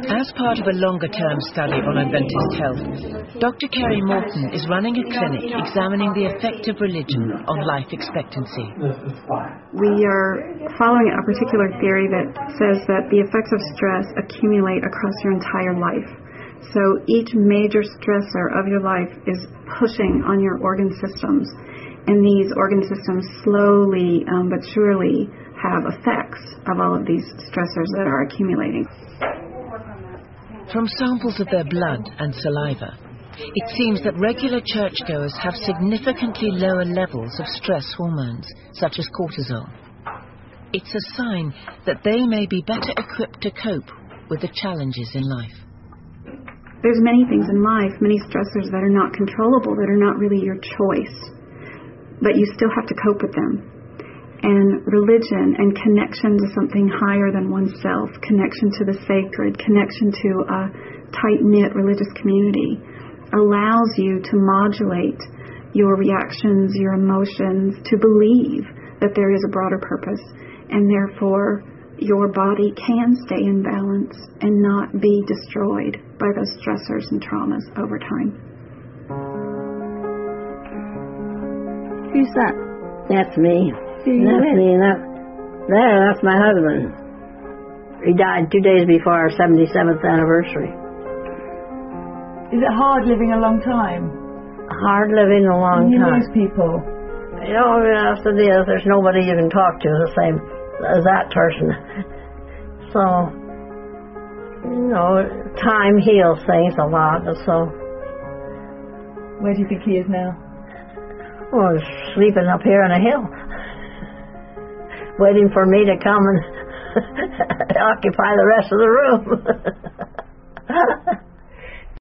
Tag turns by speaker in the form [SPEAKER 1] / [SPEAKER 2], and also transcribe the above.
[SPEAKER 1] As part of a longer-term study on Adventist health, Dr. Kerry Morton is running a clinic examining the effect of religion on life expectancy.
[SPEAKER 2] We are following a particular theory that says that the effects of stress accumulate across your entire life. So each major stressor of your life is pushing on your organ systems, and these organ systems slowly but surely have effects of all of these stressors that are accumulating.
[SPEAKER 1] From samples of their blood and saliva, it seems that regular churchgoers have significantly lower levels of stress hormones, such as cortisol. It's a sign that they may be better equipped to cope with the challenges in life.
[SPEAKER 2] There's many things in life, many stressors that are not controllable, that are not really your choice, but you still have to cope with them. And religion and connection to something higher than oneself, connection to the sacred, connection to a tight-knit religious community allows you to modulate your reactions, your emotions, to believe that there is a broader purpose, and therefore your body can stay in balance and not be destroyed by those stressors and traumas over time.
[SPEAKER 3] Who's that?
[SPEAKER 4] That's me.
[SPEAKER 3] That's
[SPEAKER 4] me. That's my husband. He died 2 days before our 77th anniversary.
[SPEAKER 3] Is it hard living a long time?
[SPEAKER 4] Hard living a long
[SPEAKER 3] you
[SPEAKER 4] time.
[SPEAKER 3] lose people.
[SPEAKER 4] You know, yes, it is. There's nobody you can talk to the same as that person. So, you know, time heals things a lot. So,
[SPEAKER 3] where do you think he is now?
[SPEAKER 4] well, sleeping up here on a hill, waiting for me to come and occupy the rest of the room.